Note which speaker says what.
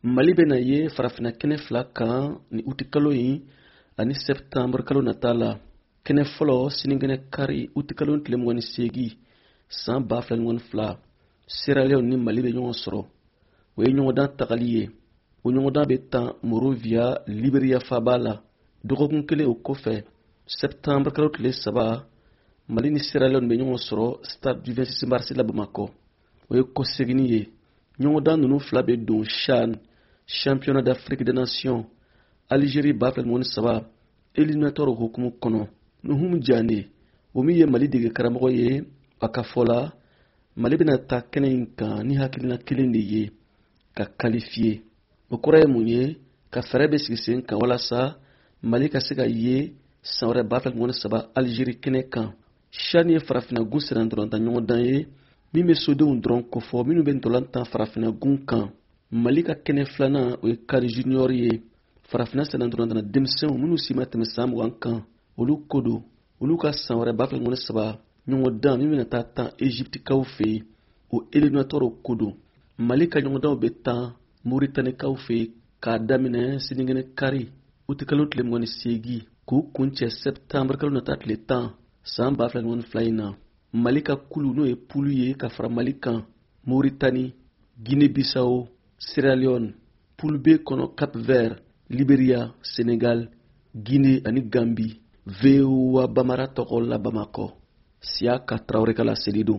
Speaker 1: Mali bena ye farafina kɛnɛ fila kan ni uti kalo in ani septembre kalo nata la. Kɛnɛ fɔlɔ sinikɛnɛ kari uti kalo tile 28 san 2022 Sierra Leone ni Mali bɛ ɲɔgɔn sɔrɔ. O ye ɲɔgɔndan tagali ye. O ɲɔgɔndan bɛ tan Monrovia, Liberia faba la. Dɔgɔkun kelen o kɔfɛ septembre kalo tile 3 Mali ni Sierra Leone bɛ ɲɔgɔn sɔrɔ stade du 26 mars la Bamako. O ye kɔsegini ye. Ɲɔgɔndan ninnu fila bɛ don CHAN, Championnat d'Afrique des Nations, Algérie 2023 éliminatoire hukumu kɔnɔ. Nuhum Jane, o min ye Mali dege karamɔgɔ ye, a ka fɔ la Mali bɛna taa kɛnɛ in kan ni hakilina kelen de ye, ka qualifier. O kɔrɔ ye mun ye? Ka fɛɛrɛ bɛ sigi sen kan walasa Mali ka se ka ye san wɛrɛ 2023 Algérie kɛnɛ kan. CHAN ye farafinagun sɛnɛdɔrɔnta ɲɔgɔndan ye min bɛ sodenw dɔrɔn kofɔ minnu bɛ ntolantan farafinagun kan. Mali ka kɛnɛ filanan o ye CAN Junior ye. Farafina sɛnɛdɔrɔnta denmisɛnw minnu si ma tɛmɛ san 20 kan. Olu ko don. Olu ka san wɛrɛ 2023 ɲɔgɔndan min bɛna taa tan Egyptikaw fɛ yen. O éliminatoire ko don. Mali ka ɲɔgɔndanw bɛ tan Mauritanikaw fɛ yen k'a daminɛ sinikɛnɛ kari uti kalo tile 28 k'u kuncɛ septembre kalo nata tile 10 san 2022 in na. Mali ka kulu n'o ye pulu ye ka fara Mali kan Mauritanie, Guinée-Bissau, Sierra Leone, pulu B kɔnɔ Cap-Vert, Liberia, Sénégal, Guinée ani Gambie. VOA Bamara tɔgɔ la Bamako. Siaka Traoré ka laseli don.